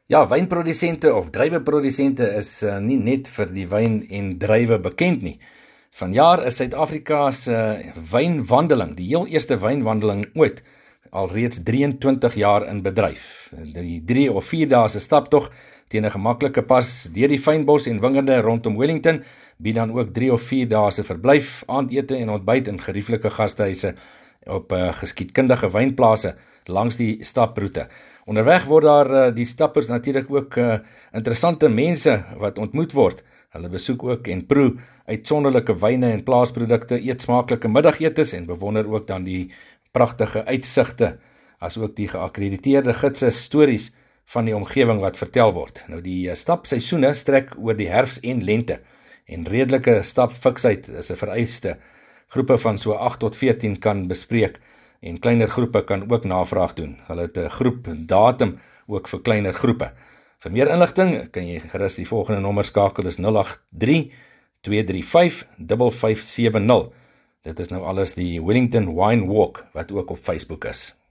Ja, wynprodusente of druiweprodusente is nie net vir die wyn en druiwe bekend nie. Vanjaar is Suid-Afrika se wynwandeling, die heel eerste wynwandeling ooit, alreeds 23 jaar in bedryf. Die 3 of 4 dae se staptog teen 'n gemaklike pas deur die fynbos en wingerde rondom Wellington bied dan ook 3 of 4 dae se verblyf, aandete en ontbyt in gerieflike gastehuise op geskiedkundige wynplase langs die staproete. Onderweg word daar die stappers natuurlik ook interessante mense wat ontmoet word. Hulle besoek ook en proe uitsonderlike wyne en plaasprodukte, eet smaaklike middagetes en bewonder ook dan die pragtige uitsigte, as ook die geakkrediteerde gidse stories van die omgewing wat vertel word. Nou die stapseisoene strek oor die herfs en lente en redelike stapfiksheid is 'n vereiste. Groepe van so 8 tot 14 kan bespreek en kleiner groepe kan ook navraag doen. Hulle het 'n groep datum ook vir kleiner groepe. Vir meer inligting kan jy gerus die volgende nommer skakel, dis 083 235 5570. Dit is nou alles die Wellington Wine Walk wat ook op Facebook is.